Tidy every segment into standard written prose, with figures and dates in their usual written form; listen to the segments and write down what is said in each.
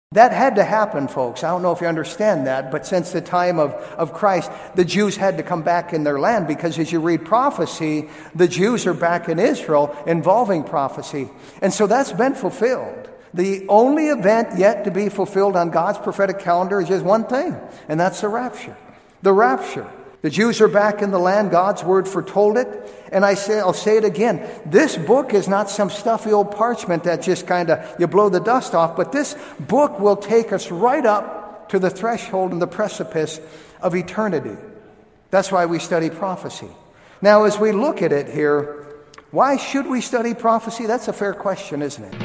That had to happen, folks. I don't know if you understand that, but since the time of Christ, the Jews had to come back in their land, because as you read prophecy, the Jews are back in Israel involving prophecy. And so that's been fulfilled. The only event yet to be fulfilled on God's prophetic calendar is just one thing, and that's the rapture. The rapture. The Jews are back in the land. God's word foretold it. And I'll say it again. This book is not some stuffy old parchment that just kind of you blow the dust off, but this book will take us right up to the threshold and the precipice of eternity. That's why we study prophecy. Now, as we look at it here, why should we study prophecy? That's a fair question, isn't it?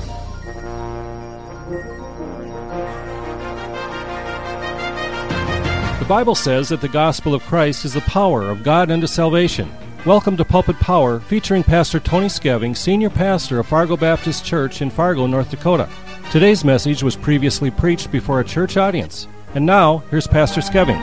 The Bible says that the gospel of Christ is the power of God unto salvation. Welcome to Pulpit Power, featuring Pastor Tony Skeving, Senior Pastor of Fargo Baptist Church in Fargo, North Dakota. Today's message was previously preached before a church audience. And now, here's Pastor Skeving.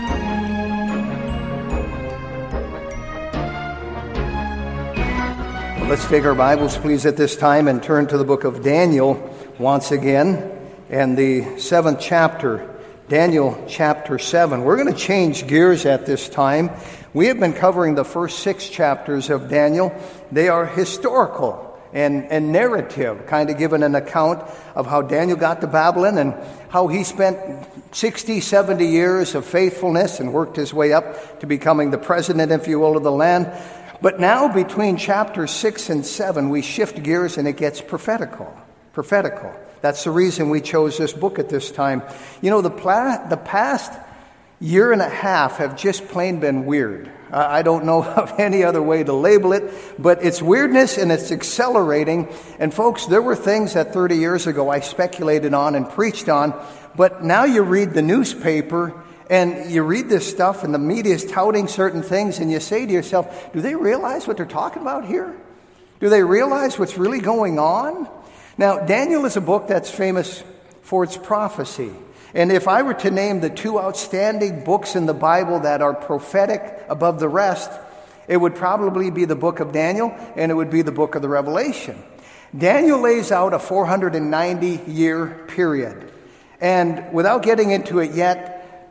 Let's take our Bibles, please, at this time and turn to the book of Daniel once again, and the 7th chapter. Daniel chapter 7. We're going to change gears at this time. We have been covering the first 6 chapters of Daniel. They are historical and narrative, kind of giving an account of how Daniel got to Babylon and how he spent 60, 70 years of faithfulness and worked his way up to becoming the president, if you will, of the land. But now between chapters 6 and 7, we shift gears and it gets prophetical. That's the reason we chose this book at this time. You know, the past year and a half have just plain been weird. I don't know of any other way to label it, but it's weirdness and it's accelerating. And folks, there were things that 30 years ago I speculated on and preached on, but now you read the newspaper and you read this stuff and the media is touting certain things and you say to yourself, do they realize what they're talking about here? Do they realize what's really going on? Now, Daniel is a book that's famous for its prophecy. And if I were to name the 2 outstanding books in the Bible that are prophetic above the rest, it would probably be the book of Daniel and it would be the book of the Revelation. Daniel lays out a 490-year period. And without getting into it yet,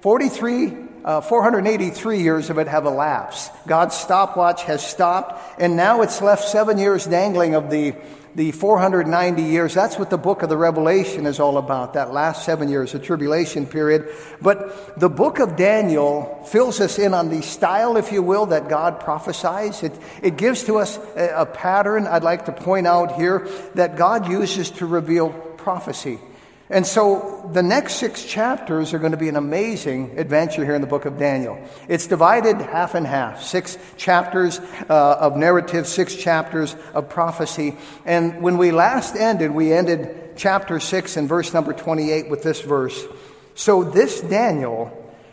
483 years of it have elapsed. God's stopwatch has stopped, and now it's left 7 years dangling of the 490 years. That's what the book of the Revelation is all about, that last 7 years, the tribulation period. But the book of Daniel fills us in on the style, if you will, that God prophesies. It gives to us a pattern, I'd like to point out here, that God uses to reveal prophecy. And so the next 6 chapters are going to be an amazing adventure here in the book of Daniel. It's divided half and half, 6 chapters of narrative, 6 chapters of prophecy. And when we last ended, we ended chapter 6 and verse number 28 with this verse. So this Daniel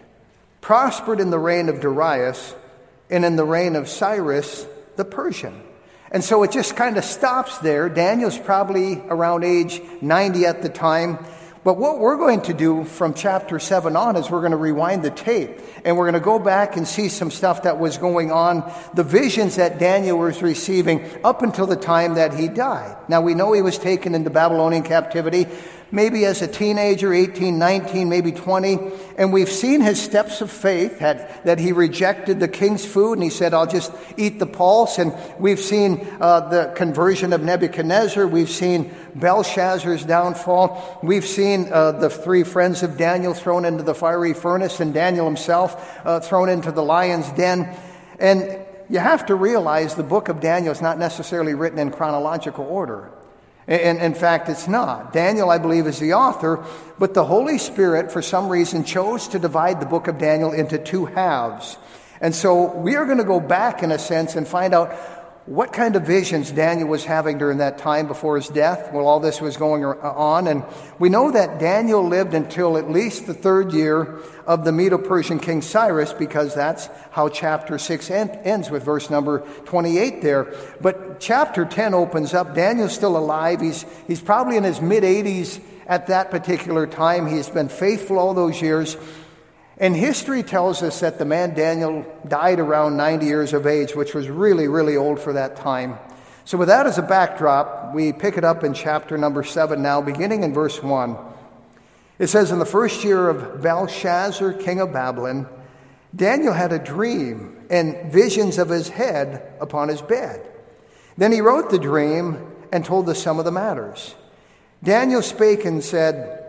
prospered in the reign of Darius and in the reign of Cyrus the Persian. And so it just kind of stops there. Daniel's probably around age 90 at the time. But what we're going to do from chapter 7 on is we're going to rewind the tape. And we're going to go back and see some stuff that was going on, the visions that Daniel was receiving up until the time that he died. Now we know he was taken into Babylonian captivity, maybe as a teenager, 18, 19, maybe 20. And we've seen his steps of faith, that he rejected the king's food and he said, I'll just eat the pulse. And we've seen the conversion of Nebuchadnezzar. We've seen Belshazzar's downfall. We've seen the 3 friends of Daniel thrown into the fiery furnace and Daniel himself thrown into the lion's den. And you have to realize the book of Daniel is not necessarily written in chronological order. And in fact, it's not. Daniel, I believe, is the author, but the Holy Spirit, for some reason, chose to divide the book of Daniel into 2 halves. And so we are going to go back, in a sense, and find out what kind of visions Daniel was having during that time before his death, while all this was going on. And we know that Daniel lived until at least the 3rd year of the Medo-Persian king Cyrus, because that's how chapter 6 ends with verse number 28 there. But chapter 10 opens up. Daniel's still alive. He's probably in his mid-80s at that particular time. He's been faithful all those years. And history tells us that the man Daniel died around 90 years of age, which was really, really old for that time. So with that as a backdrop, we pick it up in chapter number 7 now, beginning in verse 1. It says, in the first year of Belshazzar, king of Babylon, Daniel had a dream and visions of his head upon his bed. Then he wrote the dream and told the sum of the matters. Daniel spake and said,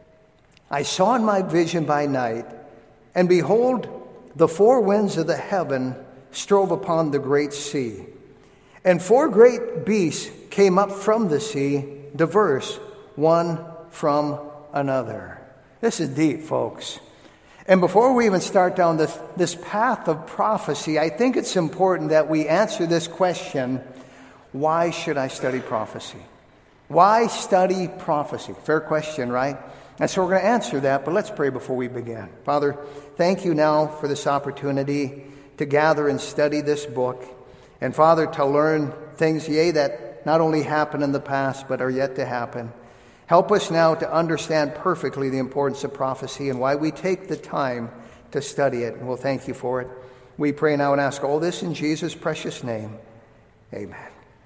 I saw in my vision by night, and behold, the four winds of the heaven strove upon the great sea. And four great beasts came up from the sea, diverse, one from another. This is deep, folks. And before we even start down this path of prophecy, I think it's important that we answer this question, why should I study prophecy? Why study prophecy? Fair question, right? And so we're going to answer that, but let's pray before we begin. Father, thank you now for this opportunity to gather and study this book. And Father, to learn things, yea, that not only happened in the past, but are yet to happen. Help us now to understand perfectly the importance of prophecy and why we take the time to study it. And we'll thank you for it. We pray now and ask all this in Jesus' precious name. Amen.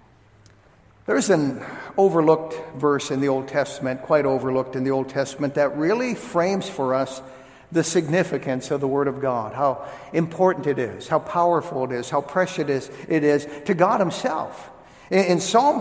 There's an overlooked verse in the Old Testament, quite overlooked in the Old Testament, that really frames for us the significance of the Word of God, how important it is, how powerful it is, how precious it is to God Himself. In Psalm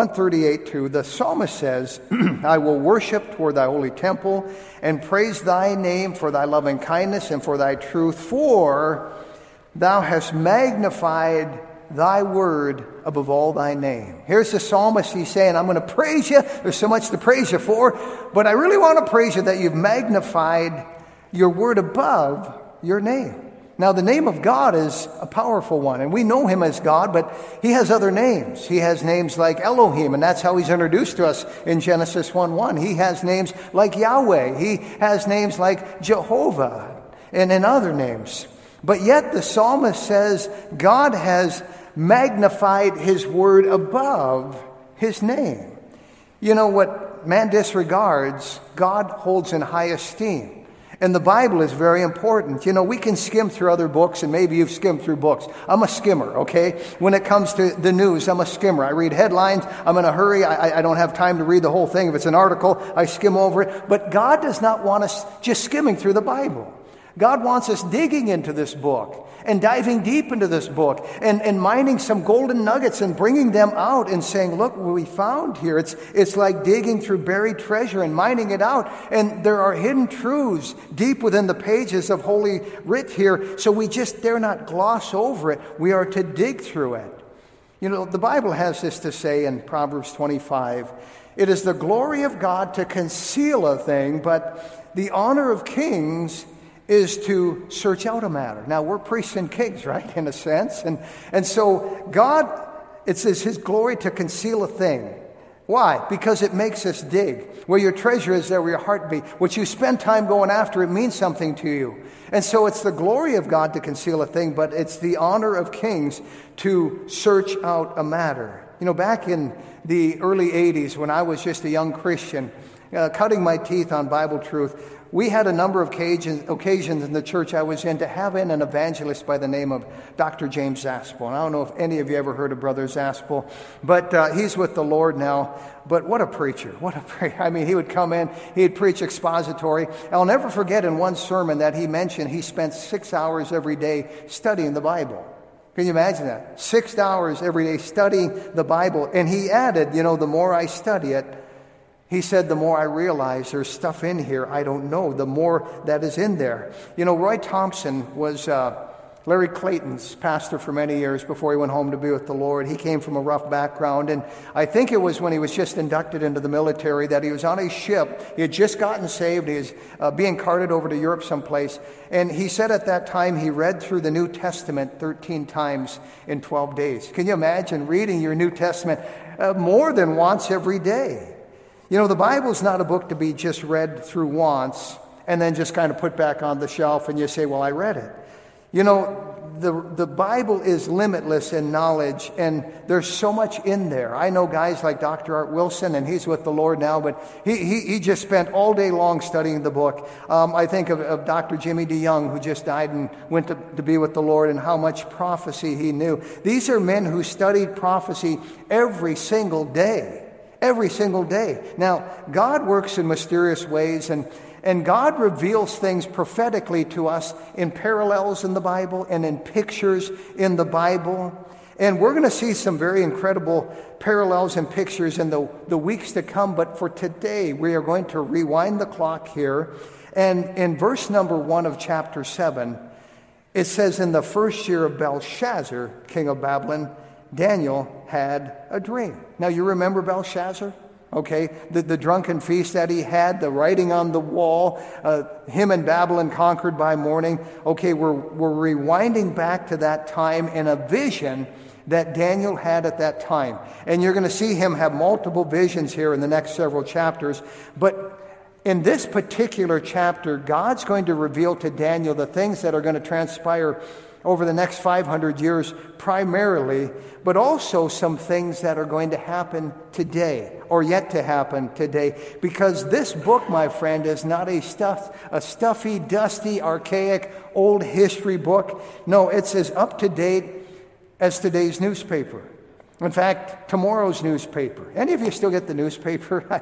138:2, the psalmist says, I will worship toward thy holy temple and praise thy name for thy loving kindness and for thy truth, for thou hast magnified thy word above all thy name. Here's the psalmist. He's saying, I'm going to praise you. There's so much to praise you for, but I really want to praise you that you've magnified your word above your name. Now, the name of God is a powerful one, and we know Him as God, but He has other names. He has names like Elohim, and that's how He's introduced to us in Genesis 1:1. He has names like Yahweh. He has names like Jehovah and other names. But yet the psalmist says God has magnified His word above His name. You know, what man disregards, God holds in high esteem. And the Bible is very important. You know, we can skim through other books, and maybe you've skimmed through books. I'm a skimmer, okay? When it comes to the news, I'm a skimmer. I read headlines. I'm in a hurry. I don't have time to read the whole thing. If it's an article, I skim over it. But God does not want us just skimming through the Bible. God wants us digging into this book and diving deep into this book and mining some golden nuggets and bringing them out and saying, look what we found here. It's like digging through buried treasure and mining it out. And there are hidden truths deep within the pages of Holy Writ here. So we just dare not gloss over it. We are to dig through it. You know, the Bible has this to say in Proverbs 25. It is the glory of God to conceal a thing, but the honor of kings is to search out a matter. Now, we're priests and kings, right, in a sense. And so God, it says His glory to conceal a thing. Why? Because it makes us dig. Where your treasure is, there will your heart be. What you spend time going after, it means something to you. And so it's the glory of God to conceal a thing, but it's the honor of kings to search out a matter. You know, back in the early 80s, when I was just a young Christian, cutting my teeth on Bible truth, we had a number of occasions in the church I was in to have in an evangelist by the name of Dr. James Zaspel. And I don't know if any of you ever heard of Brother Zaspel, but he's with the Lord now. But what a preacher. What a preacher. I mean, he would come in, he'd preach expository. I'll never forget in one sermon that he mentioned he spent 6 hours every day studying the Bible. Can you imagine that? 6 hours every day studying the Bible. And he added, you know, the more I study it, he said, the more I realize there's stuff in here I don't know, the more that is in there. You know, Roy Thompson was Larry Clayton's pastor for many years before he went home to be with the Lord. He came from a rough background, and I think it was when he was just inducted into the military that he was on a ship. He had just gotten saved. He was being carted over to Europe someplace, and he said at that time he read through the New Testament 13 times in 12 days. Can you imagine reading your New Testament more than once every day? You know, the Bible is not a book to be just read through once and then just kind of put back on the shelf and you say, well, I read it. You know, the Bible is limitless in knowledge, and there's so much in there. I know guys like Dr. Art Wilson, and he's with the Lord now, but he just spent all day long studying the book. I think of Dr. Jimmy DeYoung, who just died and went to be with the Lord, and how much prophecy he knew. These are men who studied prophecy every single day. Every single day. Now, God works in mysterious ways, and And God reveals things prophetically to us in parallels in the Bible and in pictures in the Bible. And we're going to see some very incredible parallels and pictures in the weeks to come. But for today, we are going to rewind the clock here. And in verse number 1 of chapter 7, it says, in the first year of Belshazzar, king of Babylon, Daniel had a dream. Now, you remember Belshazzar? Okay, the drunken feast that he had, the writing on the wall, him and Babylon conquered by morning. Okay, we're rewinding back to that time in a vision that Daniel had at that time. And you're going to see him have multiple visions here in the next several chapters. But in this particular chapter, God's going to reveal to Daniel the things that are going to transpire over the next 500 years primarily, but also some things that are going to happen today or yet to happen today. Because this book, my friend, is not a stuffy, dusty, archaic, old history book. No, it's as up to date as today's newspaper. In fact, tomorrow's newspaper. Any of you still get the newspaper?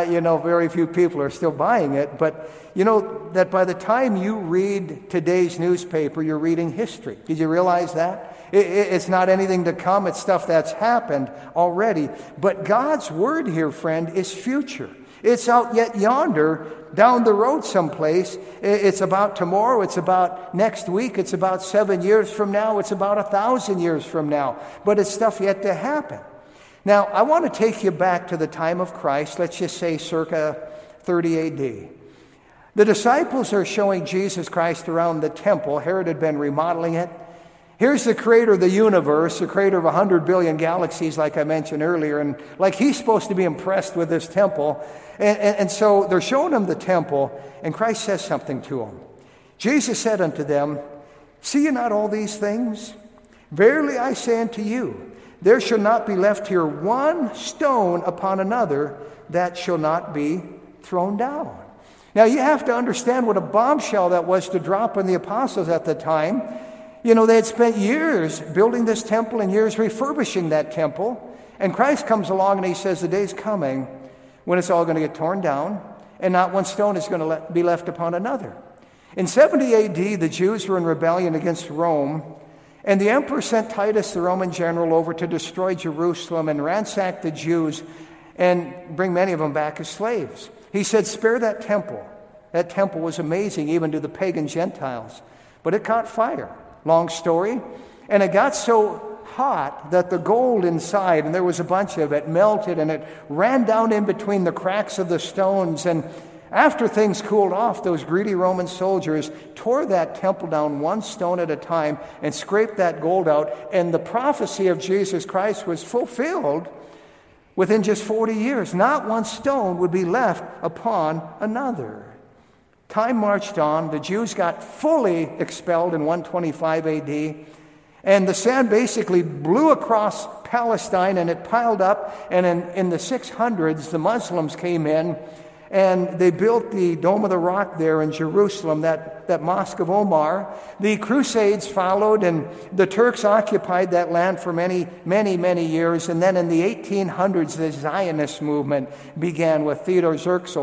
Very few people are still buying it. But you know that by the time you read today's newspaper, you're reading history. Did you realize that? It's not anything to come. It's stuff that's happened already. But God's word here, friend, is future. It's out yet yonder, down the road someplace. It's about tomorrow. It's about next week. It's about 7 years from now. It's about 1,000 years from now. But it's stuff yet to happen. Now, I want to take you back to the time of Christ. Let's just say circa 30 A.D. The disciples are showing Jesus Christ around the temple. Herod had been remodeling it. Here's the creator of the universe, the creator of 100 billion galaxies, like I mentioned earlier, and like he's supposed to be impressed with this temple. And so they're showing him the temple, and Christ says something to him. Jesus said unto them, see ye not all these things? Verily I say unto you, there shall not be left here one stone upon another that shall not be thrown down. Now you have to understand what a bombshell that was to drop on the apostles at the time. You know, they had spent years building this temple and years refurbishing that temple. And Christ comes along and he says, the day's coming when it's all going to get torn down and not one stone is going to be left upon another. In 70 A.D., the Jews were in rebellion against Rome. And the emperor sent Titus, the Roman general, over to destroy Jerusalem and ransack the Jews and bring many of them back as slaves. He said, spare that temple. That temple was amazing even to the pagan Gentiles. But it caught fire. Long story. And it got so hot that the gold inside, and there was a bunch of it, melted and it ran down in between the cracks of the stones. And after things cooled off, those greedy Roman soldiers tore that temple down one stone at a time and scraped that gold out. And the prophecy of Jesus Christ was fulfilled within just 40 years. Not one stone would be left upon another. Time marched on. The Jews got fully expelled in 125 A.D. And the sand basically blew across Palestine and it piled up. And in the 600s, the Muslims came in and they built the Dome of the Rock there in Jerusalem, that Mosque of Omar. The Crusades followed and the Turks occupied that land for many, many, many years. And then in the 1800s, the Zionist movement began with Theodor Herzl.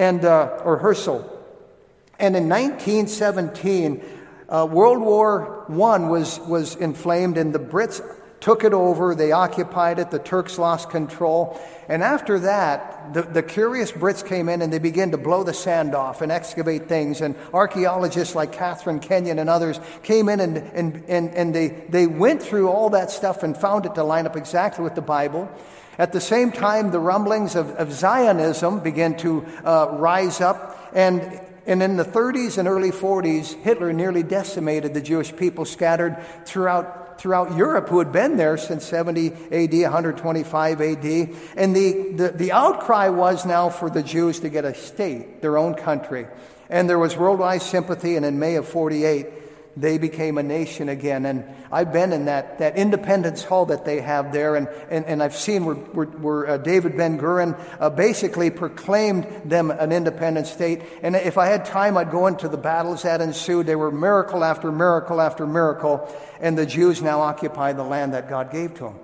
And in 1917, World War I was inflamed, and the Brits took it over. They occupied it. The Turks lost control. And after that, the curious Brits came in and they began to blow the sand off and excavate things. And archaeologists like Catherine Kenyon and others came in and they went through all that stuff and found it to line up exactly with the Bible. At the same time, the rumblings of Zionism began to rise up. And in the 30s and early 40s, Hitler nearly decimated the Jewish people scattered throughout Europe who had been there since 70 A.D., 125 A.D. And the outcry was now for the Jews to get a state, their own country. And there was worldwide sympathy, and in May of 48, they became a nation again. And I've been in that Independence Hall that they have there, and I've seen where David Ben-Gurion basically proclaimed them an independent state. And if I had time, I'd go into the battles that ensued. They were miracle after miracle after miracle, and the Jews now occupy the land that God gave to them.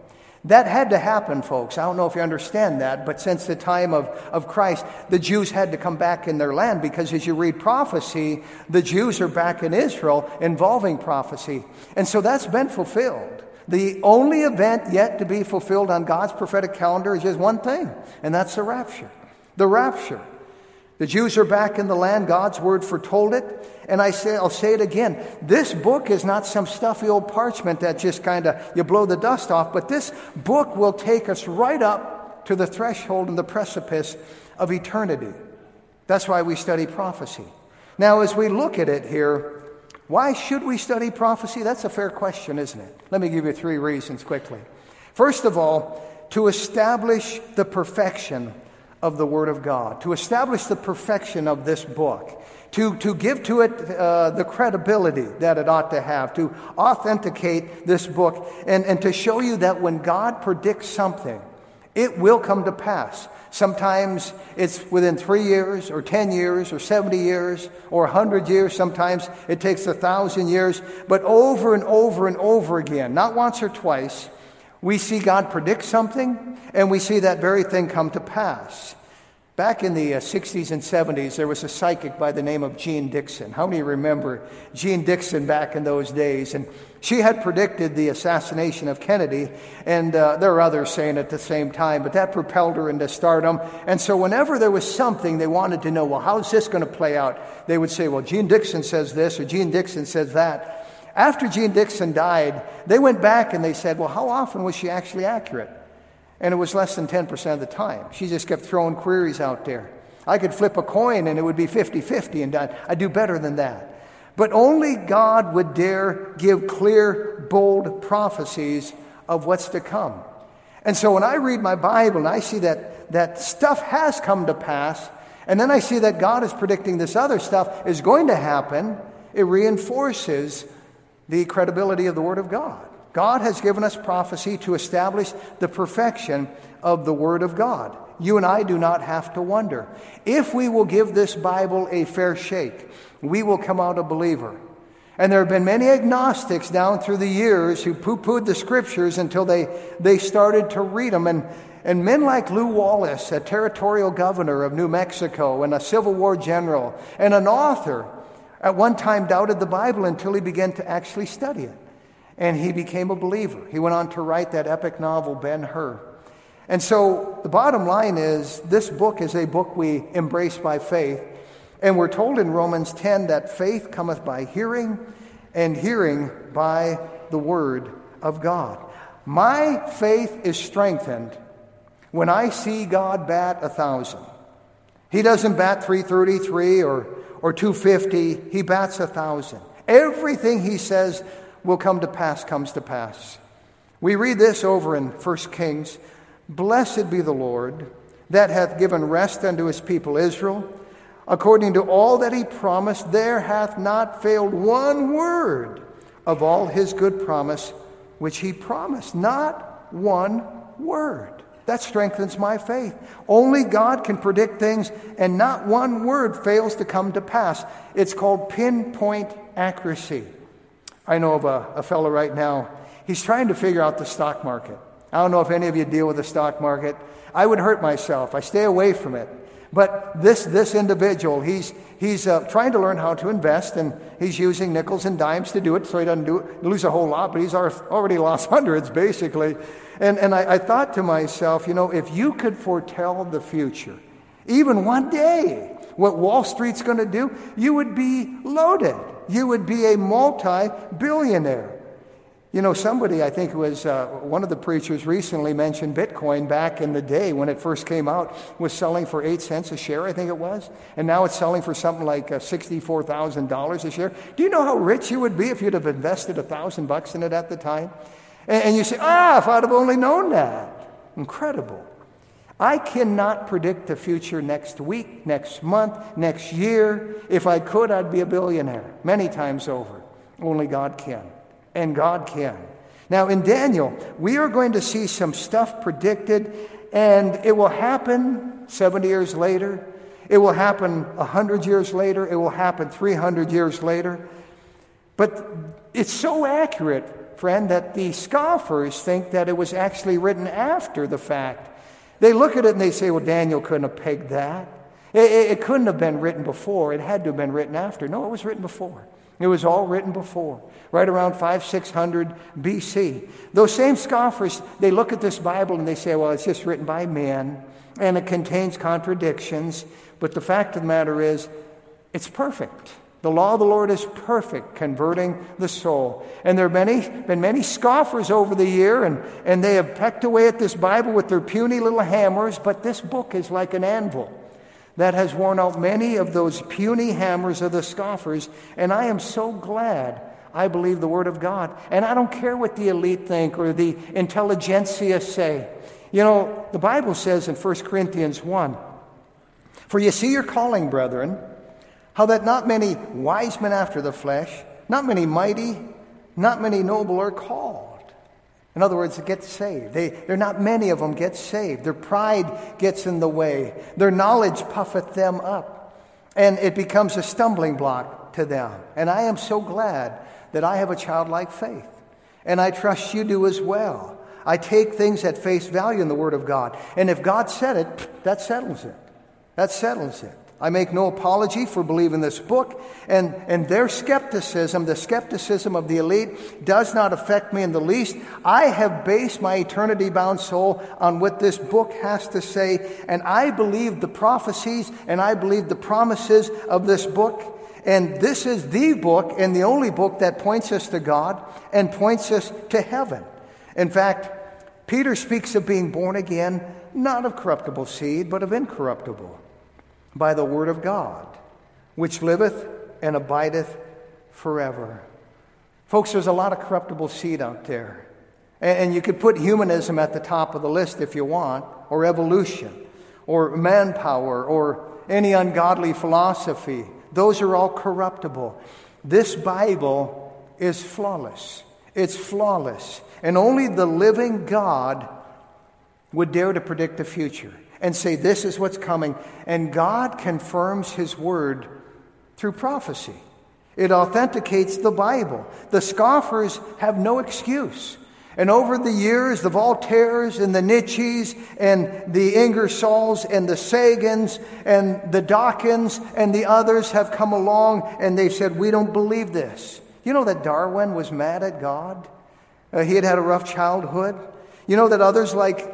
That had to happen, folks. I don't know if you understand that, but since the time of Christ, the Jews had to come back in their land, because as you read prophecy, the Jews are back in Israel involving prophecy. And so that's been fulfilled. The only event yet to be fulfilled on God's prophetic calendar is just one thing, and that's the rapture. The rapture. The Jews are back in the land. God's word foretold it. And I'll say it again. This book is not some stuffy old parchment that just kind of, you blow the dust off. But this book will take us right up to the threshold and the precipice of eternity. That's why we study prophecy. Now, as we look at it here, why should we study prophecy? That's a fair question, isn't it? Let me give you 3 reasons quickly. First of all, to establish the perfection of the Word of God, to establish the perfection of this book, to give to it the credibility that it ought to have, to authenticate this book, and to show you that when God predicts something, it will come to pass. Sometimes it's within 3 years, or 10 years, or 70 years, or 100 years. Sometimes it takes 1,000 years. But over and over and over again, not once or twice, we see God predict something, and we see that very thing come to pass. Back in the 60s and 70s, there was a psychic by the name of Jean Dixon. How many remember Jean Dixon back in those days? And she had predicted the assassination of Kennedy, and there are others saying at the same time, but that propelled her into stardom. And so whenever there was something they wanted to know, well, how's this going to play out? They would say, well, Jean Dixon says this, or Jean Dixon says that. After Jean Dixon died, they went back and they said, well, how often was she actually accurate? And it was less than 10% of the time. She just kept throwing queries out there. I could flip a coin and it would be 50-50, and I'd do better than that. But only God would dare give clear, bold prophecies of what's to come. And so when I read my Bible and I see that stuff has come to pass, and then I see that God is predicting this other stuff is going to happen, it reinforces the credibility of the Word of God. God has given us prophecy to establish the perfection of the Word of God. You and I do not have to wonder. If we will give this Bible a fair shake, we will come out a believer. And there have been many agnostics down through the years who poo-pooed the Scriptures until they started to read them. And men like Lew Wallace, a territorial governor of New Mexico and a Civil War general and an author, at one time doubted the Bible until he began to actually study it. And he became a believer. He went on to write that epic novel, Ben-Hur. And so the bottom line is, this book is a book we embrace by faith. And we're told in Romans 10 that faith cometh by hearing, and hearing by the Word of God. My faith is strengthened when I see God bat 1,000. He doesn't bat 333 or 250. He bats 1,000. Everything he says will come to pass, comes to pass. We read this over in 1 Kings. Blessed be the Lord, that hath given rest unto his people Israel. According to all that he promised, there hath not failed one word of all his good promise which he promised. Not one word. That strengthens my faith. Only God can predict things, and not one word fails to come to pass. It's called pinpoint accuracy. I know of a fellow right now. He's trying to figure out the stock market. I don't know if any of you deal with the stock market. I would hurt myself. I stay away from it. But this individual, he's trying to learn how to invest, and he's using nickels and dimes to do it, so he doesn't lose a whole lot, but he's already lost hundreds, basically. And I thought to myself, if you could foretell the future, even one day, what Wall Street's going to do, you would be loaded. You would be a multi-billionaire. Somebody, I think it was one of the preachers recently mentioned Bitcoin back in the day when it first came out, was selling for 8 cents a share, I think it was. And now it's selling for something like $64,000 a share. Do you know how rich you would be if you'd have invested $1,000 in it at the time? And you say, if I'd have only known that. Incredible. I cannot predict the future next week, next month, next year. If I could, I'd be a billionaire many times over. Only God can. And God can. Now, in Daniel, we are going to see some stuff predicted, and it will happen 70 years later. It will happen 100 years later. It will happen 300 years later. But it's so accurate friend, that the scoffers think that it was actually written after the fact. They look at it and they say, well, Daniel couldn't have pegged that. It couldn't have been written before. It had to have been written after. No, it was written before. It was all written before, right around 500-600 BC. Those same scoffers, they look at this Bible and they say, well, it's just written by men, and it contains contradictions. But the fact of the matter is, it's perfect. The law of the Lord is perfect, converting the soul. And there have been many scoffers over the year, and they have pecked away at this Bible with their puny little hammers, but this book is like an anvil that has worn out many of those puny hammers of the scoffers. And I am so glad I believe the Word of God. And I don't care what the elite think or the intelligentsia say. You know, the Bible says in 1 Corinthians 1, "For you see your calling, brethren, how that not many wise men after the flesh, not many mighty, not many noble are called." In other words, get saved. They're not many of them get saved. Their pride gets in the way. Their knowledge puffeth them up. And it becomes a stumbling block to them. And I am so glad that I have a childlike faith. And I trust you do as well. I take things at face value in the Word of God. And if God said it, that settles it. That settles it. I make no apology for believing this book, and their skepticism, the skepticism of the elite, does not affect me in the least. I have based my eternity-bound soul on what this book has to say, and I believe the prophecies and I believe the promises of this book. And this is the book and the only book that points us to God and points us to heaven. In fact, Peter speaks of being born again, not of corruptible seed, but of incorruptible, by the word of God, which liveth and abideth forever. Folks, there's a lot of corruptible seed out there. And you could put humanism at the top of the list if you want, or evolution, or manpower, or any ungodly philosophy. Those are all corruptible. This Bible is flawless. It's flawless. And only the living God would dare to predict the future and say, this is what's coming. And God confirms His word through prophecy. It authenticates the Bible. The scoffers have no excuse. And over the years, the Voltaires and the Nietzsches and the Ingersolls and the Sagans and the Dawkins and the others have come along and they've said, we don't believe this. You know that Darwin was mad at God? He had a rough childhood. You know that others like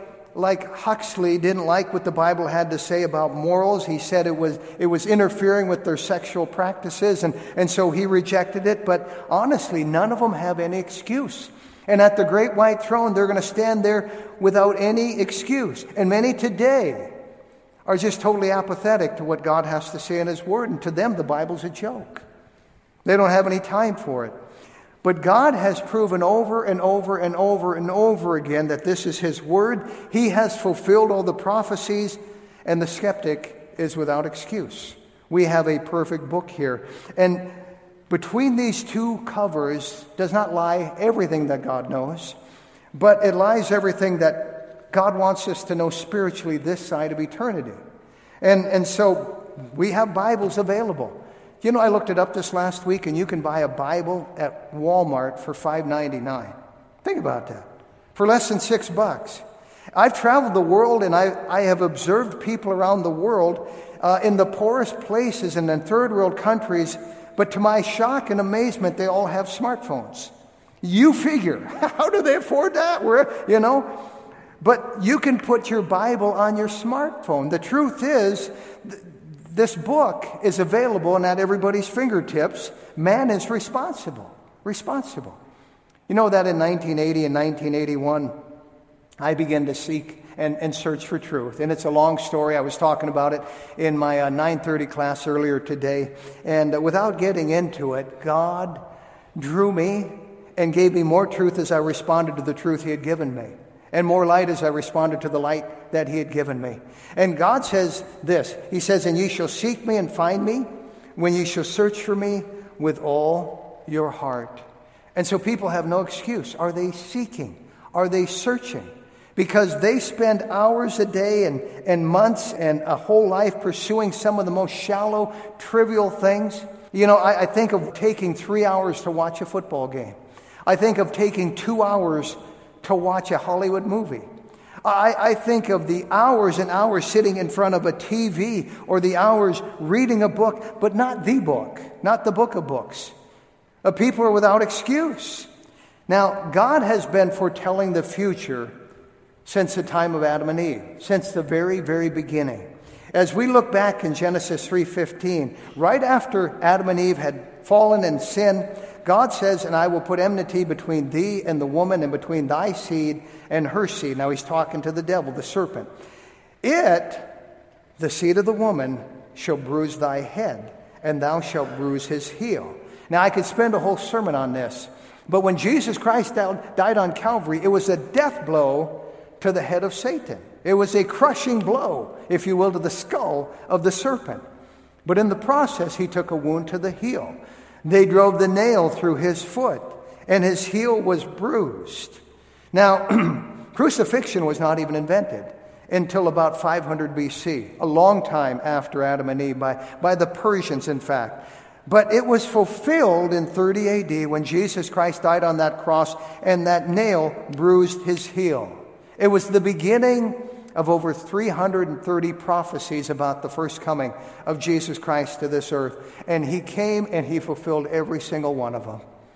Huxley didn't like what the Bible had to say about morals. He said it was interfering with their sexual practices, and so he rejected it. But honestly, none of them have any excuse. And at the great white throne, they're going to stand there without any excuse. And many today are just totally apathetic to what God has to say in His Word. And to them, the Bible's a joke. They don't have any time for it. But God has proven over and over and over and over again that this is His Word. He has fulfilled all the prophecies, and the skeptic is without excuse. We have a perfect book here. And between these two covers does not lie everything that God knows, but it lies everything that God wants us to know spiritually this side of eternity. And so we have Bibles available. You know, I looked it up this last week, and you can buy a Bible at Walmart for $5.99. Think about that. For less than $6. I've traveled the world, and I have observed people around the world in the poorest places and in third world countries, but to my shock and amazement, they all have smartphones. You figure, how do they afford that? But you can put your Bible on your smartphone. The truth is, this book is available and at everybody's fingertips. Man is responsible. You know that in 1980 and 1981, I began to seek and search for truth. And it's a long story. I was talking about it in my 9:30 class earlier today. And without getting into it, God drew me and gave me more truth as I responded to the truth He had given me, and more light as I responded to the light that He had given me. And God says this. He says, and ye shall seek me and find me when ye shall search for me with all your heart. And so people have no excuse. Are they seeking? Are they searching? Because they spend hours a day and months and a whole life pursuing some of the most shallow, trivial things. You know, I think of taking 3 hours to watch a football game. I think of taking 2 hours to watch a Hollywood movie. I think of the hours and hours sitting in front of a TV, or the hours reading a book, but not the book, not the book of books. People are without excuse. Now, God has been foretelling the future since the time of Adam and Eve, since the very, very beginning. As we look back in Genesis 3:15, right after Adam and Eve had fallen in sin, God says, "And I will put enmity between thee and the woman, and between thy seed and her seed." Now he's talking to the devil, the serpent. "It, the seed of the woman, shall bruise thy head, and thou shalt bruise his heel." Now I could spend a whole sermon on this, but when Jesus Christ died on Calvary, it was a death blow to the head of Satan. It was a crushing blow, if you will, to the skull of the serpent. But in the process, he took a wound to the heel. They drove the nail through his foot, and his heel was bruised. Now, crucifixion was not even invented until about 500 BC, a long time after Adam and Eve, by the Persians, in fact. But it was fulfilled in 30 AD when Jesus Christ died on that cross, and that nail bruised his heel. It was the beginning of over 330 prophecies about the first coming of Jesus Christ to this earth. And he came and he fulfilled every single one of them.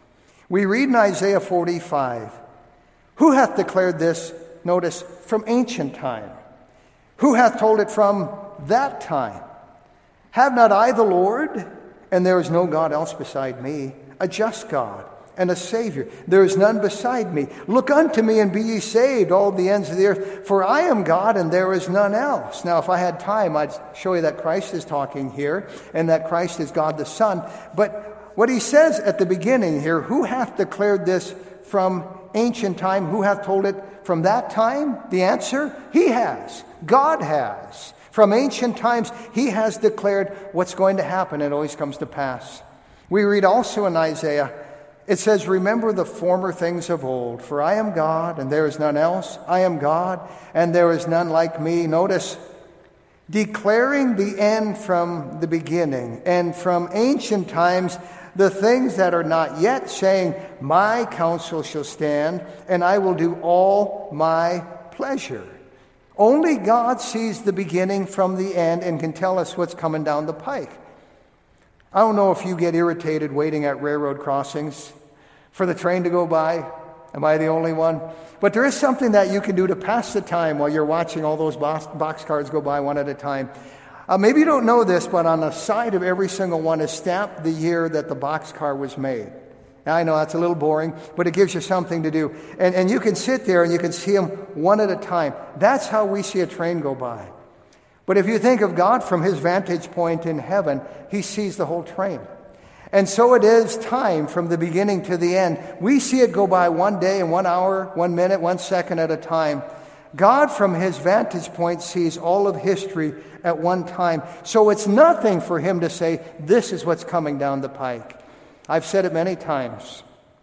We read in Isaiah 45, "Who hath declared this," notice, "from ancient time? Who hath told it from that time? Have not I the Lord, and there is no God else beside me, a just God and a Savior. There is none beside me. Look unto me and be ye saved, all the ends of the earth. For I am God and there is none else." Now, if I had time, I'd show you that Christ is talking here and that Christ is God the Son. But what he says at the beginning here, "Who hath declared this from ancient time? Who hath told it from that time?" The answer, he has. God has. From ancient times, he has declared what's going to happen. It always comes to pass. We read also in Isaiah, it says, "Remember the former things of old, for I am God, and there is none else. I am God, and there is none like me." Notice, declaring the end from the beginning, and from ancient times, the things that are not yet, saying, "My counsel shall stand, and I will do all my pleasure." Only God sees the beginning from the end and can tell us what's coming down the pike. I don't know if you get irritated waiting at railroad crossings for the train to go by. Am I the only one? But there is something that you can do to pass the time while you're watching all those boxcars go by one at a time. Maybe you don't know this, but on the side of every single one is stamped the year that the boxcar was made. Now, I know that's a little boring, but it gives you something to do. And you can sit there and you can see them one at a time. That's how we see a train go by. But if you think of God from his vantage point in heaven, he sees the whole train. And so it is time from the beginning to the end. We see it go by 1 day and 1 hour, 1 minute, 1 second at a time. God from his vantage point sees all of history at one time. So it's nothing for him to say, this is what's coming down the pike. I've said it many times.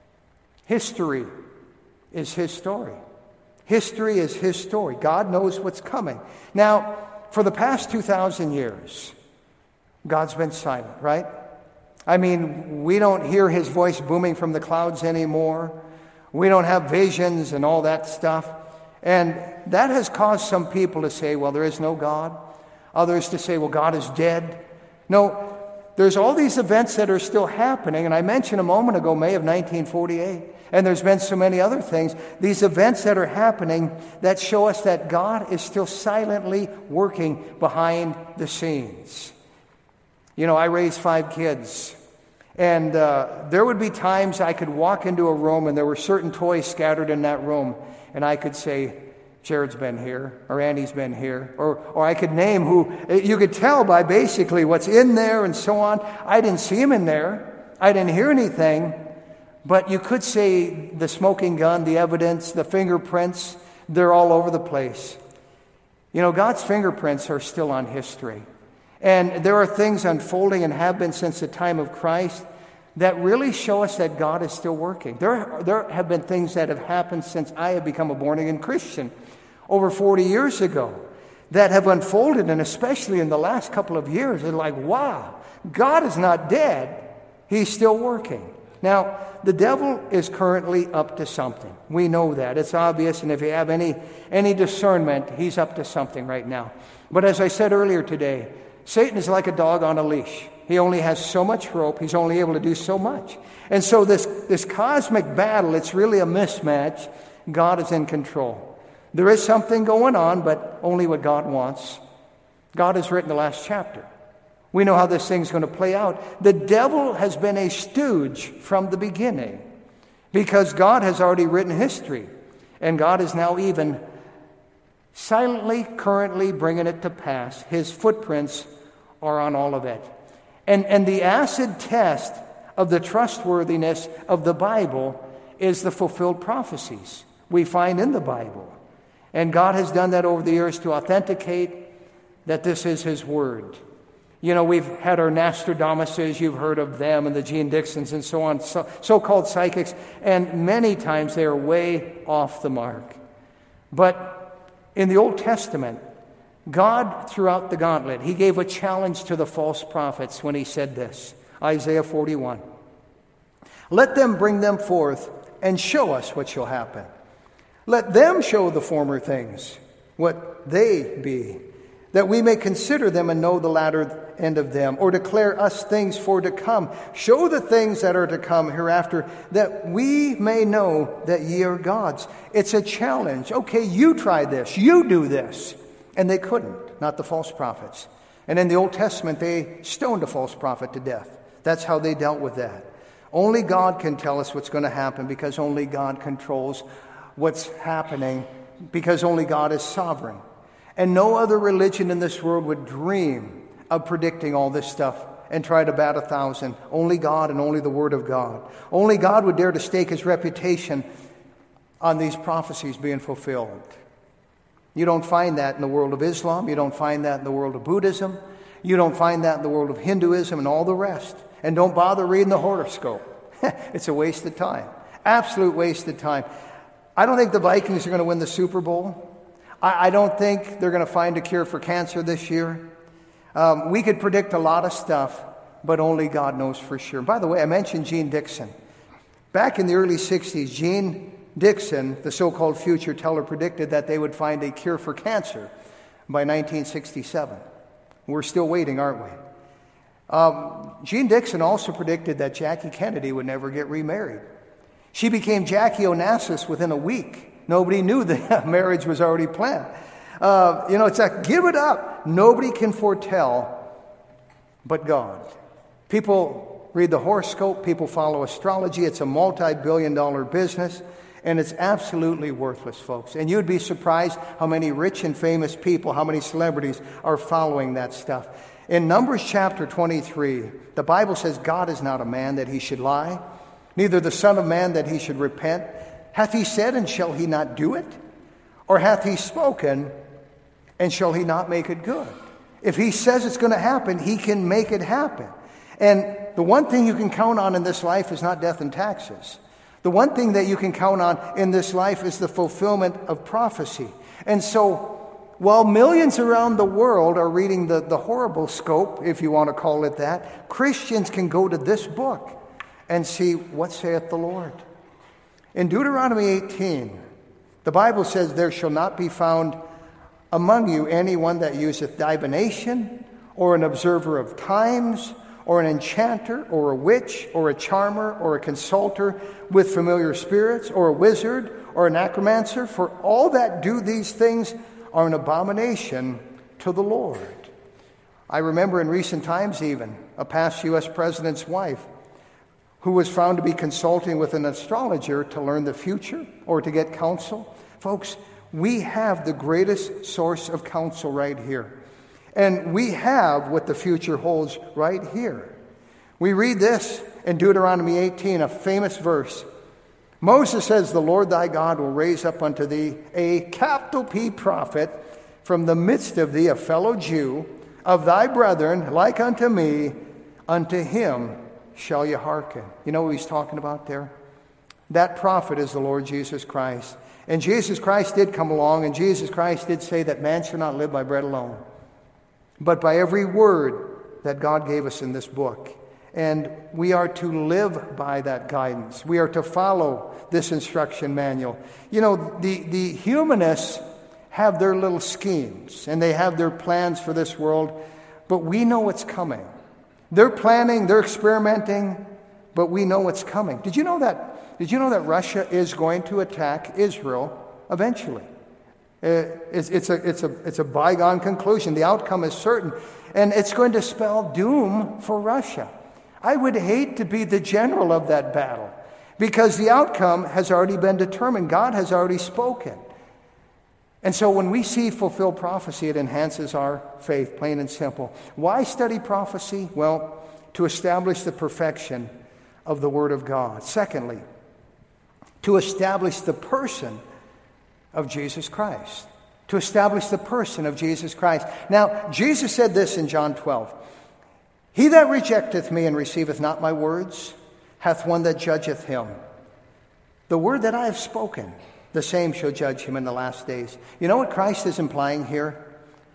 History is his story. History is his story. God knows what's coming. Now, for the past 2,000 years, God's been silent, right? I mean, we don't hear his voice booming from the clouds anymore. We don't have visions and all that stuff. And that has caused some people to say, well, there is no God. Others to say, well, God is dead. No, there's all these events that are still happening. And I mentioned a moment ago, May of 1948. And there's been so many other things. These events that are happening that show us that God is still silently working behind the scenes. You know, I raised 5 kids. And there would be times I could walk into a room and there were certain toys scattered in that room. And I could say, Jared's been here, or Andy's been here. Or I could name who. You could tell by basically what's in there and so on. I didn't see him in there. I didn't hear anything. But you could say the smoking gun, the evidence, the fingerprints, they're all over the place. You know, God's fingerprints are still on history. And there are things unfolding and have been since the time of Christ that really show us that God is still working. There have been things that have happened since I have become a born-again Christian over 40 years ago that have unfolded, and especially in the last couple of years, they're like, wow, God is not dead. He's still working. Now, the devil is currently up to something. We know that. It's obvious, and if you have any discernment, he's up to something right now. But as I said earlier today, Satan is like a dog on a leash. He only has so much rope. He's only able to do so much. And so this cosmic battle, it's really a mismatch. God is in control. There is something going on, but only what God wants. God has written the last chapter. We know how this thing's going to play out. The devil has been a stooge from the beginning because God has already written history. And God is now even silently, currently bringing it to pass. His footprints are on all of it. And the acid test of the trustworthiness of the Bible is the fulfilled prophecies we find in the Bible. And God has done that over the years to authenticate that this is His Word. You know, we've had our Nostradamuses, you've heard of them, and the Gene Dixons and so on, so-called psychics, and many times they are way off the mark. But in the Old Testament, God threw out the gauntlet. He gave a challenge to the false prophets when He said this, Isaiah 41. Let them bring them forth and show us what shall happen. Let them show the former things, what they be, that we may consider them and know the latter end of them, or declare us things for to come. Show the things that are to come hereafter, that we may know that ye are gods. It's a challenge. Okay, you try this, you do this. And they couldn't, not the false prophets. And in the Old Testament, they stoned a false prophet to death. That's how they dealt with that. Only God can tell us what's going to happen, because only God controls what's happening, because only God is sovereign. And no other religion in this world would dream of predicting all this stuff and try to bat 1,000. Only God and only the Word of God. Only God would dare to stake His reputation on these prophecies being fulfilled. You don't find that in the world of Islam. You don't find that in the world of Buddhism. You don't find that in the world of Hinduism and all the rest. And don't bother reading the horoscope. It's a waste of time. Absolute waste of time. I don't think the Vikings are going to win the Super Bowl. I don't think they're going to find a cure for cancer this year. We could predict a lot of stuff, but only God knows for sure. By the way, I mentioned Gene Dixon. Back in the early 60s, Gene Dixon, the so-called future teller, predicted that they would find a cure for cancer by 1967. We're still waiting, aren't we? Gene Dixon also predicted that Jackie Kennedy would never get remarried. She became Jackie Onassis within a week. Nobody knew the marriage was already planned. It's like, give it up. Nobody can foretell but God. People read the horoscope. People follow astrology. It's a multi-billion-dollar business. And it's absolutely worthless, folks. And you'd be surprised how many rich and famous people, how many celebrities are following that stuff. In Numbers chapter 23, the Bible says, God is not a man that He should lie, neither the Son of Man that He should repent. Hath He said, and shall He not do it? Or hath He spoken, and shall He not make it good? If He says it's going to happen, He can make it happen. And the one thing you can count on in this life is not death and taxes. The one thing that you can count on in this life is the fulfillment of prophecy. And so, while millions around the world are reading the horrible scope, if you want to call it that, Christians can go to this book and see what saith the Lord. In Deuteronomy 18, the Bible says, there shall not be found among you anyone that useth divination, or an observer of times, or an enchanter, or a witch, or a charmer, or a consulter with familiar spirits, or a wizard, or an necromancer, for all that do these things are an abomination to the Lord. I remember in recent times even, a past U.S. president's wife who was found to be consulting with an astrologer to learn the future or to get counsel. Folks, we have the greatest source of counsel right here. And we have what the future holds right here. We read this in Deuteronomy 18, a famous verse. Moses says, the Lord thy God will raise up unto thee a capital P prophet from the midst of thee, a fellow Jew, of thy brethren, like unto me, unto him shall you hearken. You know what he's talking about there? That prophet is the Lord Jesus Christ. And Jesus Christ did come along, and Jesus Christ did say that man shall not live by bread alone, but by every word that God gave us in this book. And we are to live by that guidance. We are to follow this instruction manual. You know, the humanists have their little schemes, and they have their plans for this world, but we know what's coming. They're planning, they're experimenting, but we know what's coming. Did you know that Russia is going to attack Israel eventually? It's a bygone conclusion. The outcome is certain, and it's going to spell doom for Russia. I would hate to be the general of that battle, because the outcome has already been determined. God has already spoken. And so when we see fulfilled prophecy, it enhances our faith, plain and simple. Why study prophecy? Well, to establish the perfection of the Word of God. Secondly, to establish the person of Jesus Christ. To establish the person of Jesus Christ. Now, Jesus said this in John 12. He that rejecteth me and receiveth not my words hath one that judgeth him. The word that I have spoken, the same shall judge him in the last days. You know what Christ is implying here?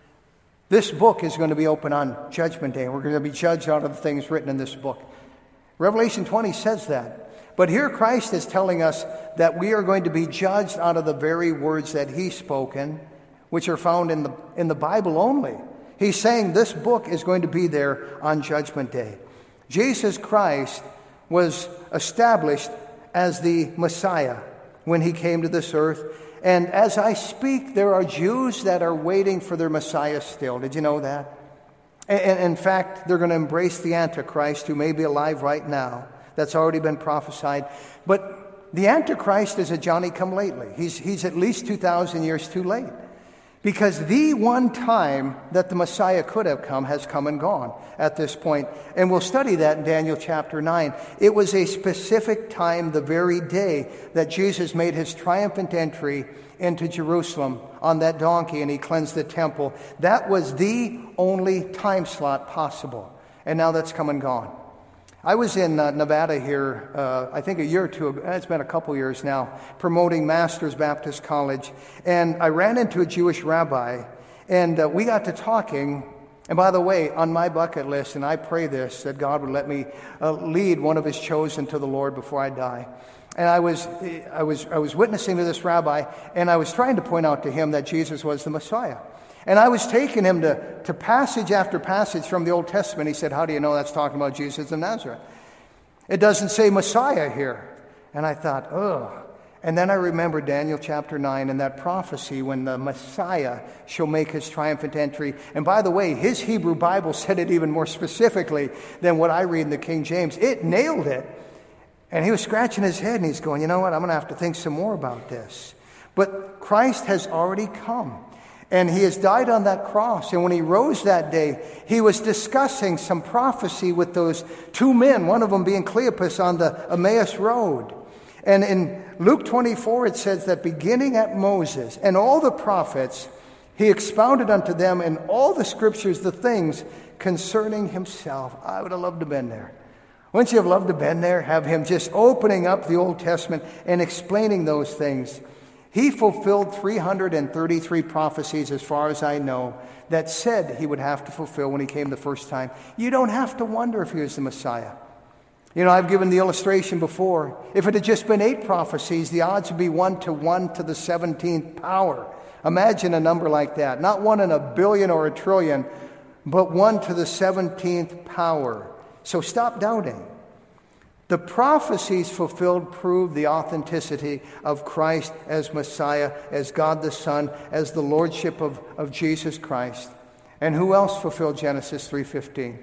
This book is going to be open on Judgment Day. We're going to be judged out of the things written in this book. Revelation 20 says that. But here Christ is telling us that we are going to be judged out of the very words that He's spoken, which are found in the Bible only. He's saying this book is going to be there on Judgment Day. Jesus Christ was established as the Messiah when He came to this earth. And as I speak, there are Jews that are waiting for their Messiah still. Did you know that? And in fact, they're going to embrace the Antichrist, who may be alive right now. That's already been prophesied. But the Antichrist is a Johnny-come-lately. He's at least 2,000 years too late. Because the one time that the Messiah could have come has come and gone at this point. And we'll study that in Daniel chapter 9. It was a specific time, the very day that Jesus made His triumphant entry into Jerusalem on that donkey, and He cleansed the temple. That was the only time slot possible. And now that's come and gone. I was in Nevada here, I think a year or two ago, it's been a couple years now, promoting Masters Baptist College. And I ran into a Jewish rabbi, and we got to talking. And by the way, on my bucket list, and I pray this, that God would let me lead one of His chosen to the Lord before I die. And I was witnessing to this rabbi, and I was trying to point out to him that Jesus was the Messiah. And I was taking him to passage after passage from the Old Testament. He said, "How do you know that's talking about Jesus of Nazareth? It doesn't say Messiah here." And I thought, ugh. And then I remembered Daniel chapter 9 and that prophecy when the Messiah shall make His triumphant entry. And by the way, his Hebrew Bible said it even more specifically than what I read in the King James. It nailed it. And he was scratching his head and he's going, you know what, I'm going to have to think some more about this. But Christ has already come. And He has died on that cross. And when He rose that day, He was discussing some prophecy with those two men, one of them being Cleopas on the Emmaus Road. And in Luke 24, it says that beginning at Moses and all the prophets, He expounded unto them in all the scriptures the things concerning Himself. I would have loved to have been there. Wouldn't you have loved to have been there? Have Him just opening up the Old Testament and explaining those things. He fulfilled 333 prophecies, as far as I know, that said He would have to fulfill when He came the first time. You don't have to wonder if He was the Messiah. You know, I've given the illustration before. If it had just been 8 prophecies, the odds would be 1 to 1 to the 17th power. Imagine a number like that. Not 1 in a billion or a trillion, but 1 to the 17th power. So stop doubting. The prophecies fulfilled prove the authenticity of Christ as Messiah, as God the Son, as the Lordship of Jesus Christ. And who else fulfilled Genesis 3:15?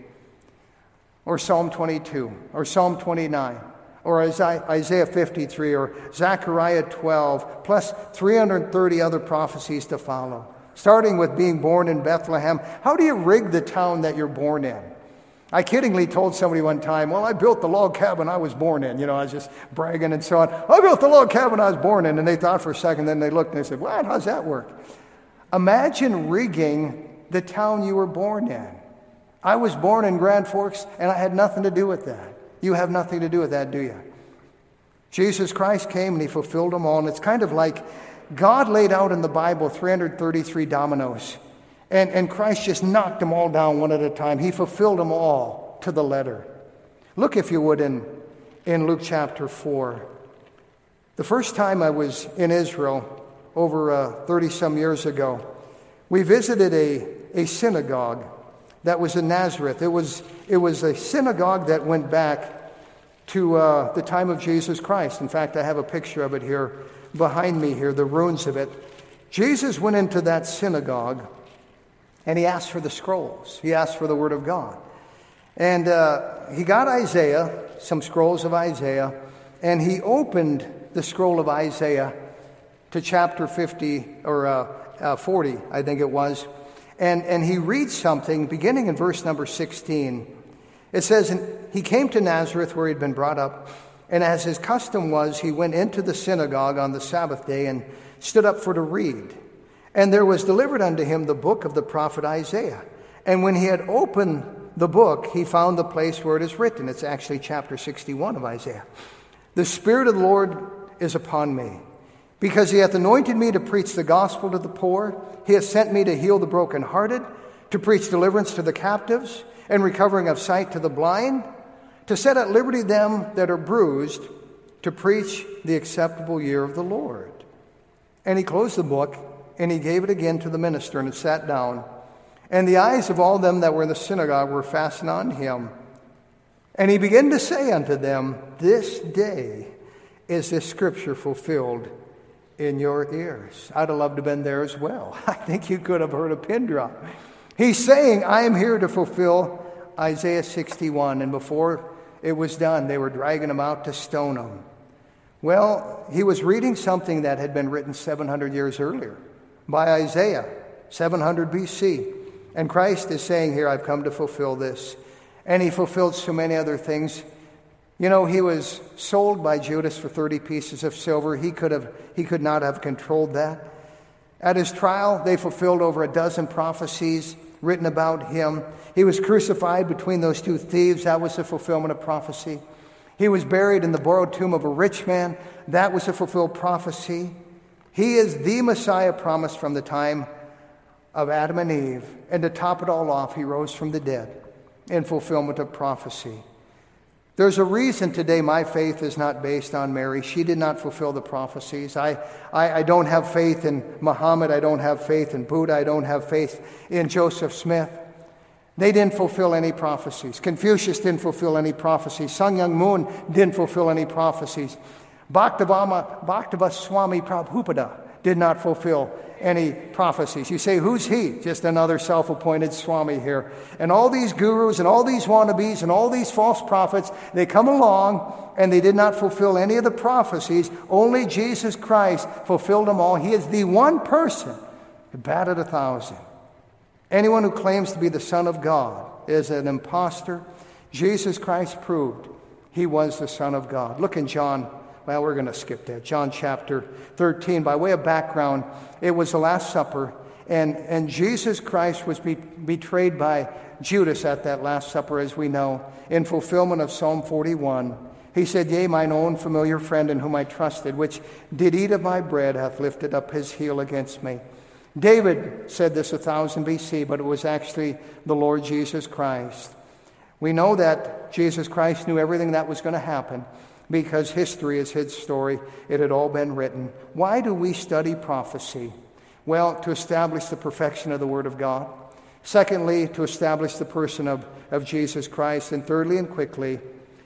Or Psalm 22, or Psalm 29, or Isaiah 53, or Zechariah 12, plus 330 other prophecies to follow. Starting with being born in Bethlehem. How do you rig the town that you're born in? I kiddingly told somebody one time, well, I built the log cabin I was born in. You know, I was just bragging and so on. I built the log cabin I was born in. And they thought for a second, then they looked and they said, what? How's that work? Imagine rigging the town you were born in. I was born in Grand Forks, and I had nothing to do with that. You have nothing to do with that, do you? Jesus Christ came, and He fulfilled them all. And it's kind of like God laid out in the Bible 333 dominoes. And Christ just knocked them all down one at a time. He fulfilled them all to the letter. Look, if you would, in Luke chapter 4. The first time I was in Israel, over 30-some years ago, we visited a synagogue that was in Nazareth. It was a synagogue that went back to the time of Jesus Christ. In fact, I have a picture of it here behind me here, the ruins of it. Jesus went into that synagogue and he asked for the scrolls. He asked for the Word of God. And he got Isaiah, some scrolls of Isaiah, and he opened the scroll of Isaiah to chapter 50 or 40, I think it was. And he reads something beginning in verse number 16. It says, "And he came to Nazareth where he'd been brought up, and as his custom was, he went into the synagogue on the Sabbath day and stood up for to read. And there was delivered unto him the book of the prophet Isaiah. And when he had opened the book, he found the place where it is written." It's actually chapter 61 of Isaiah. "The Spirit of the Lord is upon me, because he hath anointed me to preach the gospel to the poor. He hath sent me to heal the brokenhearted, to preach deliverance to the captives, and recovering of sight to the blind, to set at liberty them that are bruised, to preach the acceptable year of the Lord." And he closed the book, and he gave it again to the minister, and sat down. And the eyes of all them that were in the synagogue were fastened on him. And he began to say unto them, "This day is this scripture fulfilled in your ears." I'd have loved to have been there as well. I think you could have heard a pin drop. He's saying, I am here to fulfill Isaiah 61. And before it was done, they were dragging him out to stone him. Well, he was reading something that had been written 700 years earlier by Isaiah, 700 BC. And Christ is saying here, I've come to fulfill this. And he fulfilled so many other things. You know, he was sold by Judas for 30 pieces of silver. He could not have controlled that. At his trial, they fulfilled over a dozen prophecies written about him. He was crucified between those two thieves. That was the fulfillment of prophecy. He was buried in the borrowed tomb of a rich man. That was a fulfilled prophecy. He is the Messiah promised from the time of Adam and Eve. And to top it all off, he rose from the dead in fulfillment of prophecy. There's a reason today my faith is not based on Mary. She did not fulfill the prophecies. I don't have faith in Muhammad. I don't have faith in Buddha. I don't have faith in Joseph Smith. They didn't fulfill any prophecies. Confucius didn't fulfill any prophecies. Sun Myung Moon didn't fulfill any prophecies. Bhaktivinoda Swami Prabhupada did not fulfill any prophecies. You say, who's he? Just another self-appointed Swami here. And all these gurus and all these wannabes and all these false prophets, they come along and they did not fulfill any of the prophecies. Only Jesus Christ fulfilled them all. He is the one person who batted 1,000. Anyone who claims to be the Son of God is an imposter. Jesus Christ proved he was the Son of God. Look in John. Well, we're going to skip that. John chapter 13. By way of background, it was the Last Supper, and Jesus Christ was betrayed by Judas at that Last Supper, as we know, in fulfillment of Psalm 41. He said, "Yea, mine own familiar friend in whom I trusted, which did eat of my bread, hath lifted up his heel against me." David said this 1000 BC, but it was actually the Lord Jesus Christ. We know that Jesus Christ knew everything that was going to happen, because history is his story. It had all been written. Why do we study prophecy? Well, to establish the perfection of the Word of God. Secondly, to establish the person of Jesus Christ. And thirdly and quickly,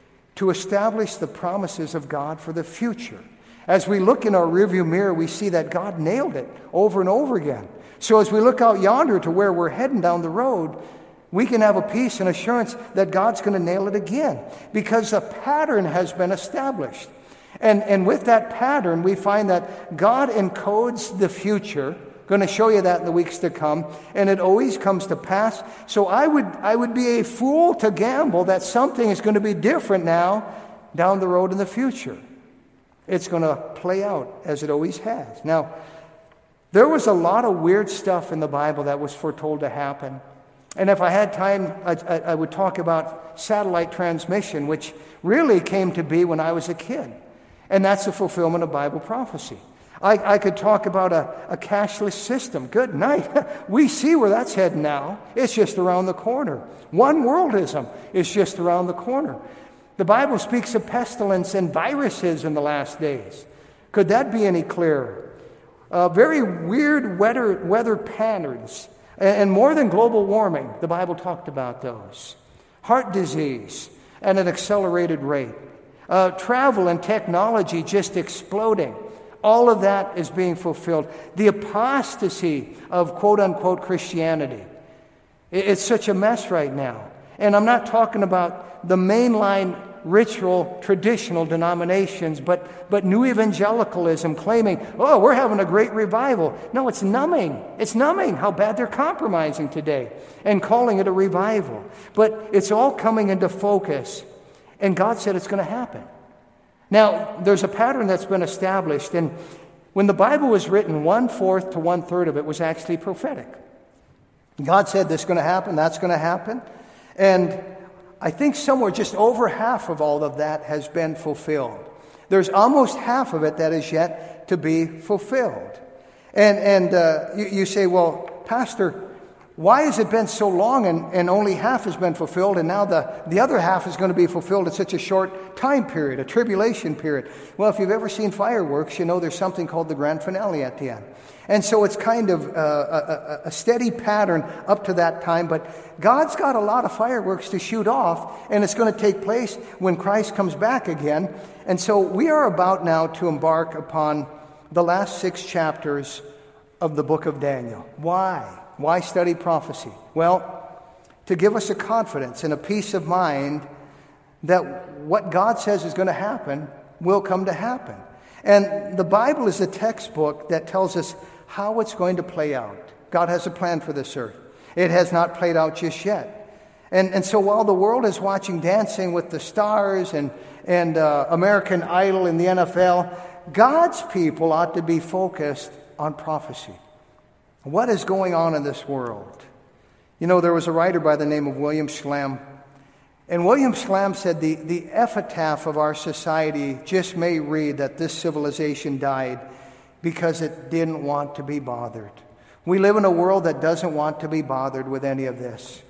to establish the promises of God for the future. As we look in our rearview mirror, we see that God nailed it over and over again. So as we look out yonder to where we're heading down the road, we can have a peace and assurance that God's going to nail it again, because a pattern has been established. And with that pattern, we find that God encodes the future. Going to show you that in the weeks to come, and it always comes to pass. So I would be a fool to gamble that something is going to be different now down the road in the future. It's going to play out as it always has. Now, there was a lot of weird stuff in the Bible that was foretold to happen. And if I had time, I would talk about satellite transmission, which really came to be when I was a kid. And that's the fulfillment of Bible prophecy. I could talk about a cashless system. Good night. We see where that's heading now. It's just around the corner. One worldism is just around the corner. The Bible speaks of pestilence and viruses in the last days. Could that be any clearer? Very weird weather patterns. And more than global warming, the Bible talked about those. Heart disease at an accelerated rate. Travel and technology just exploding. All of that is being fulfilled. The apostasy of quote-unquote Christianity. It's such a mess right now. And I'm not talking about the mainline ritual, traditional denominations, but new evangelicalism claiming, oh, we're having a great revival. No, it's numbing. It's numbing how bad they're compromising today and calling it a revival. But it's all coming into focus, and God said it's going to happen. Now, there's a pattern that's been established, and when the Bible was written, 1/4 to 1/3 of it was actually prophetic. God said this is going to happen, that's going to happen, and I think somewhere just over half of all of that has been fulfilled. There's almost half of it that is yet to be fulfilled. And you say, well, Pastor, why has it been so long and only half has been fulfilled, and now the other half is going to be fulfilled in such a short time period, a tribulation period? Well, if you've ever seen fireworks, you know there's something called the grand finale at the end. And so it's kind of a steady pattern up to that time, but God's got a lot of fireworks to shoot off, and it's going to take place when Christ comes back again. And so we are about now to embark upon the last 6 chapters of the book of Daniel. Why? Why study prophecy? Well, to give us a confidence and a peace of mind that what God says is going to happen will come to happen. And the Bible is a textbook that tells us how it's going to play out. God has a plan for this earth. It has not played out just yet. And so while the world is watching Dancing with the Stars and American Idol and the NFL, God's people ought to be focused on prophecy. What is going on in this world? You know, there was a writer by the name of William Schlam, and William Schlam said the epitaph of our society just may read that this civilization died because it didn't want to be bothered. We live in a world that doesn't want to be bothered with any of this.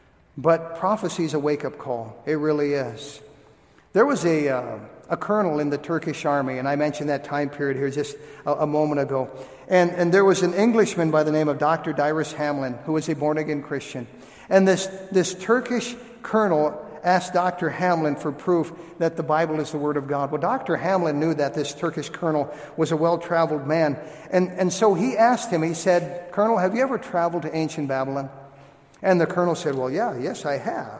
But prophecy is a wake-up call. It really is. There was a colonel in the Turkish army, and I mentioned that time period here just a moment ago. And there was an Englishman by the name of Dr. Dyrus Hamlin, who was a born-again Christian. And this Turkish colonel asked Dr. Hamlin for proof that the Bible is the Word of God. Well, Dr. Hamlin knew that this Turkish colonel was a well-traveled man. And so he asked him, he said, Colonel, have you ever traveled to ancient Babylon? And the colonel said, well, yes, I have.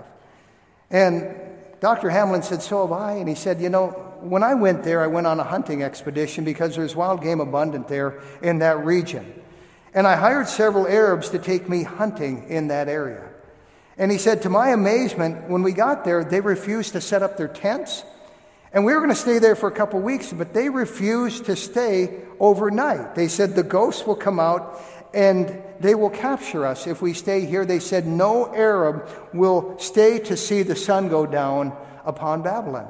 And Dr. Hamlin said, so have I. And he said, you know, when I went there, I went on a hunting expedition because there's wild game abundant there in that region. And I hired several Arabs to take me hunting in that area. And he said, to my amazement, when we got there, they refused to set up their tents. And we were going to stay there for a couple weeks, but they refused to stay overnight. They said, the ghosts will come out and they will capture us if we stay here. They said, no Arab will stay to see the sun go down upon Babylon.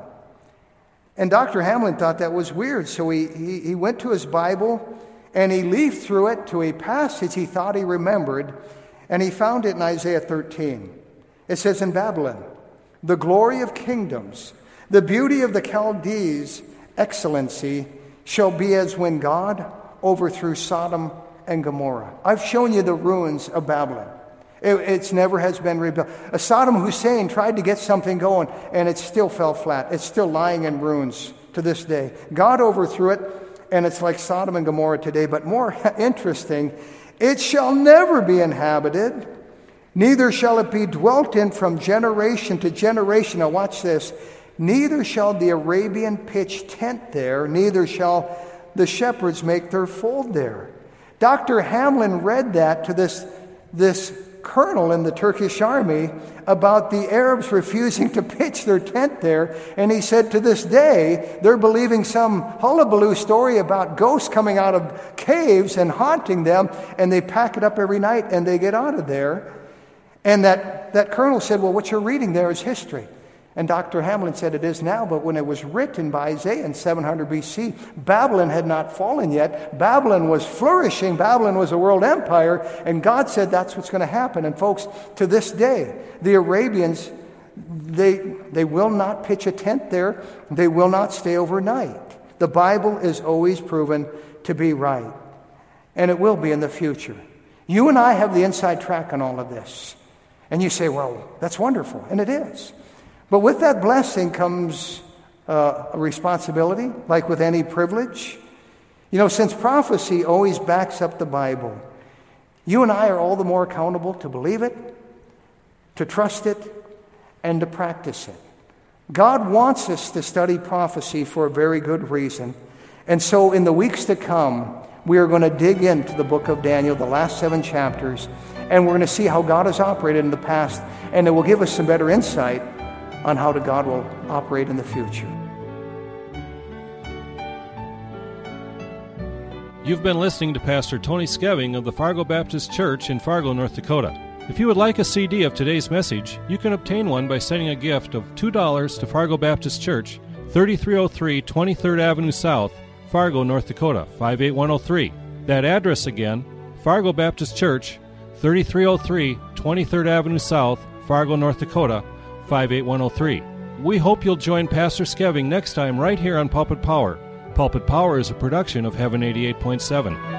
And Dr. Hamlin thought that was weird, so he went to his Bible and he leafed through it to a passage he thought he remembered, and he found it in Isaiah 13. It says, in Babylon, the glory of kingdoms, the beauty of the Chaldees' excellency shall be as when God overthrew Sodom and Gomorrah. I've shown you the ruins of Babylon. It's never has been rebuilt. Saddam Hussein tried to get something going, and it still fell flat. It's still lying in ruins to this day. God overthrew it, and it's like Sodom and Gomorrah today. But more interesting, it shall never be inhabited, neither shall it be dwelt in from generation to generation. Now watch this. Neither shall the Arabian pitch tent there, neither shall the shepherds make their fold there. Dr. Hamlin read that to this colonel in the Turkish army about the Arabs refusing to pitch their tent there, and he said to this day they're believing some hullabaloo story about ghosts coming out of caves and haunting them, and they pack it up every night and they get out of there. And that colonel said, well, what you're reading there is history. And Dr. Hamlin said it is now, but when it was written by Isaiah in 700 BC, Babylon had not fallen yet. Babylon was flourishing. Babylon was a world empire, and God said that's what's going to happen. And folks, to this day, the Arabians, They will not pitch a tent there. They will not stay overnight. The Bible is always proven to be right. And it will be in the future. You and I have the inside track on all of this. And you say, well, that's wonderful. And it is. But with that blessing comes a responsibility, like with any privilege. You know, since prophecy always backs up the Bible, you and I are all the more accountable to believe it, to trust it, and to practice it. God wants us to study prophecy for a very good reason. And so in the weeks to come, we are going to dig into the book of Daniel, the last 7 chapters, and we're going to see how God has operated in the past, and it will give us some better insight on how God will operate in the future. You've been listening to Pastor Tony Skeving of the Fargo Baptist Church in Fargo, North Dakota. If you would like a CD of today's message, you can obtain one by sending a gift of $2 to Fargo Baptist Church, 3303 23rd Avenue South, Fargo, North Dakota, 58103. That address again, Fargo Baptist Church, 3303 23rd Avenue South, Fargo, North Dakota, 58103. We hope you'll join Pastor Skeving next time right here on Pulpit Power. Pulpit Power is a production of Heaven 88.7.